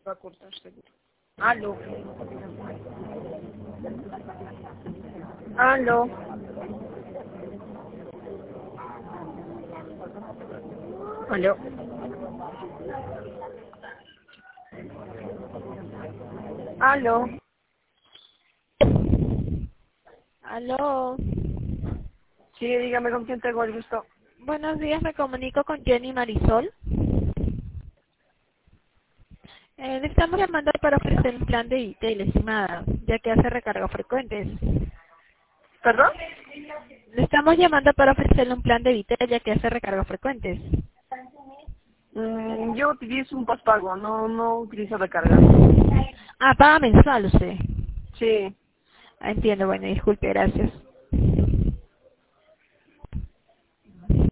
Va a cortar seguro. Aló. Aló. Aló. Aló. Aló. Sí, dígame con quién tengo el gusto. Buenos días, me comunico con Jenny Marisol. Le estamos llamando para ofrecer un plan de Vitel, estimada, ya que hace recargas frecuentes. ¿Perdón? Le estamos llamando para ofrecerle un plan de Vitel, ya que hace recargas frecuentes. Yo utilizo un postpago, no utilizo recargas. Ah, paga mensual usted. Sí. Ah, entiendo, bueno, disculpe, gracias.